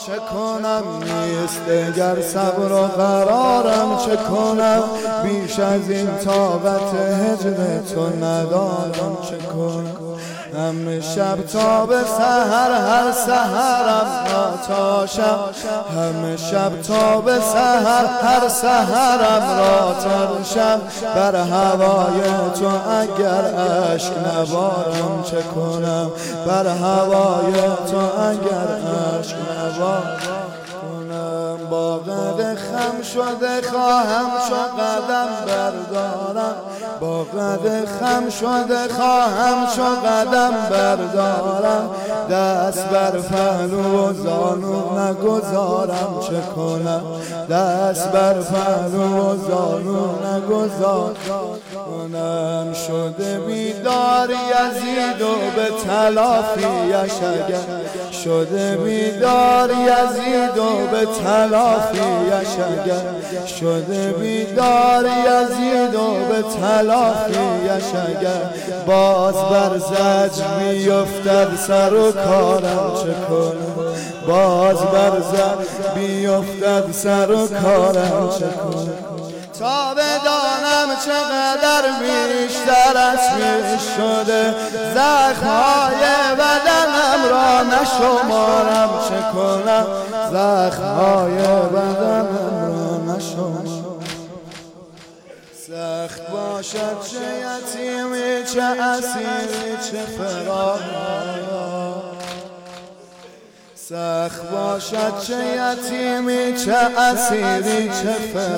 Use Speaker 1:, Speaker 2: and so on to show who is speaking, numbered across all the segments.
Speaker 1: چه کنم؟ نیست دگر صبر و قرارم چه کنم؟ بیش از این طاقت هجر تو ندارم چه کنم؟ همه شب تا به سحر هر سحرم را تا شب، همه شب تا به سحر هر سحرم را تا شب، بر هوای تو اگر اشک نبارم چه کنم؟ بر هوای تو اگر اشک نبارم با قد خم شده خواهم چو قدم بردارم، با قد خم شده خواهم چو قدم بردارم، دست بر پهلو و زانو نگذارم چه کنم؟ دست بر پهلو و زانو نگذارم. شده بیدار یزید و به تلافیش اگر، شده بیدار یزید و به تلافیش اگر، شده بیدار یزید و به تلافیش اگر، باز بر زجر بیفتد سر و کارم چه کنم؟ باز بر زجر بیفتد سر و کارم چه کنم؟ تا بدانم چقدر بیشتر از پیش شده، زخم‌های بدنم را نشمارم چه کنم؟ زخم‌های بدنم را نشمارم. سخت باشد چه یتیمی چه اسیری چه فراق، سخت باشد چه یتیمی چه اسیری چه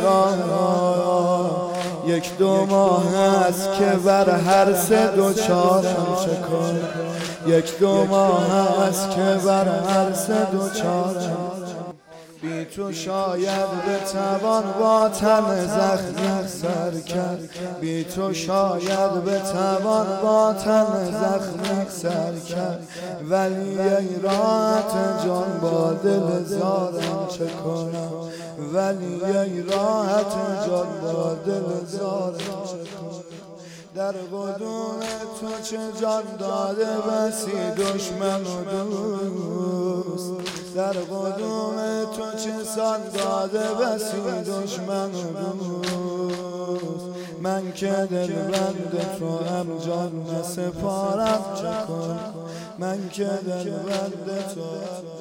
Speaker 1: فراق، یک دو ماه است که بر هر سه دوچارم چه کنم؟ یک دو ماه است که بر هر سه دوچارم، بی تو شاید بتوان با تن زخمی سر کرد، بی تو شاید بتوان با تن زخمی سر کرد، ولی ای راحت جان با دل زارم چه کنم؟ ولی ای راحت جان با دل زارم چه کنم؟ در قدوم تو چه جان داده بسی دشمن و دوست، در قدوم تو چه سان داده بسی دشمن و دوست، من که دلبند تو هم جان نسپارم چه کنم؟ من که دلبند تو هم